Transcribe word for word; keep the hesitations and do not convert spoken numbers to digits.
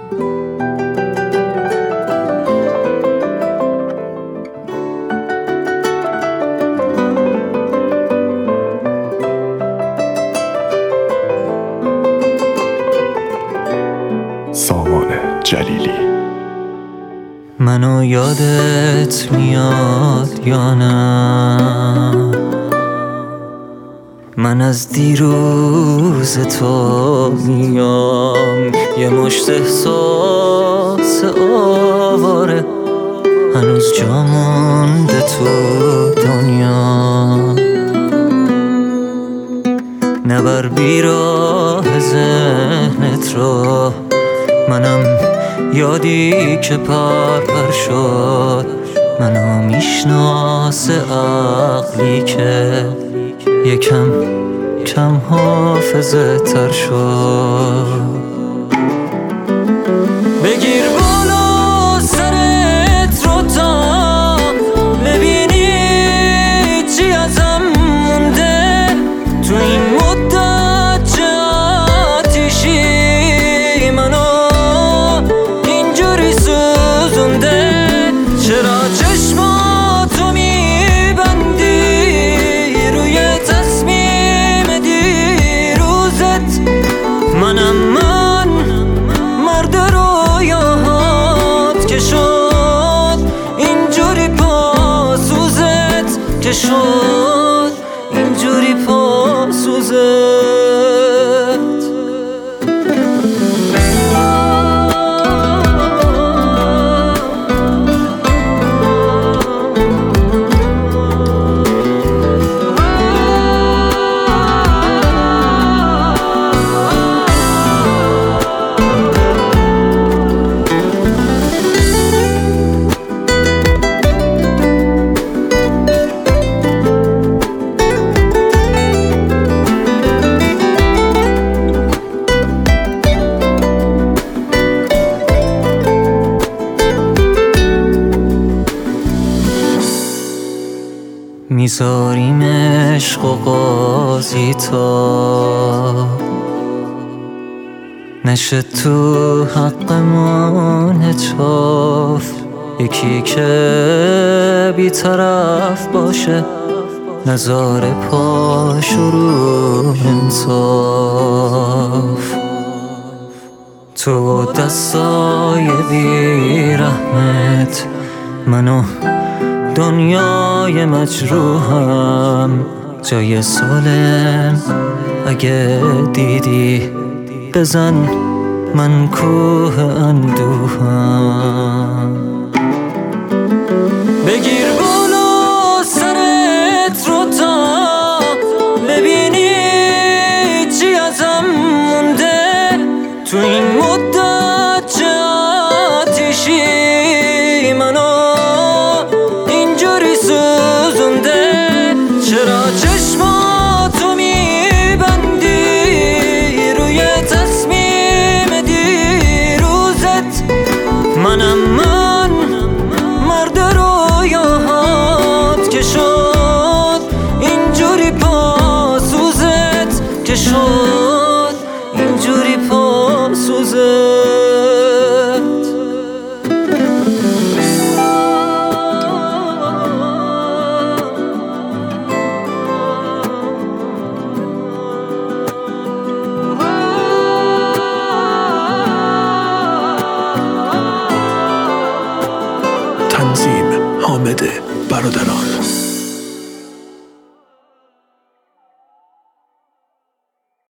سامان جلیلی. منو یادت میاد یا نه؟ من از دیروز تو میام، یه مشت احساس آواره هنوز جا مونده تو دنیا. نبر بیراه ذهنت رو، منم یادی که پر پر شد. منو میشناسه عقلی که یکم کم حافظه تر شد. بگیر بالا سرت رو تا ببینی چی ازم مونده تو این مدت چه آتیشی منو اینجوری سوزونده. چرا چشماتو میبندی روی تصمیم دیروزت؟ منم من مرد رویاهات که شد اینجوری پاسوزت، که شد اینجوری پاسوزت. میذاریم عشق و قاضی تا نشه تو حقمون هچاف. یکی که بی‌طرف باشه نذاره پاش رو انصاف. تو دستای بی‌رحمت منو دنیای مجروحم جای سالم اگه دیدی بزن من کوه اندوهم. بگیر بالا سرت رو تا ببینی چی ازم مونده تو این مدت چه آتیشی منو چرا چشماتو میبندی روی تصمیم دیروزت؟ منم من مرد رویاهات که شد اینجوری پاسوزت، که شد اینجوری پاسوزت. تنظیم حامد برادران.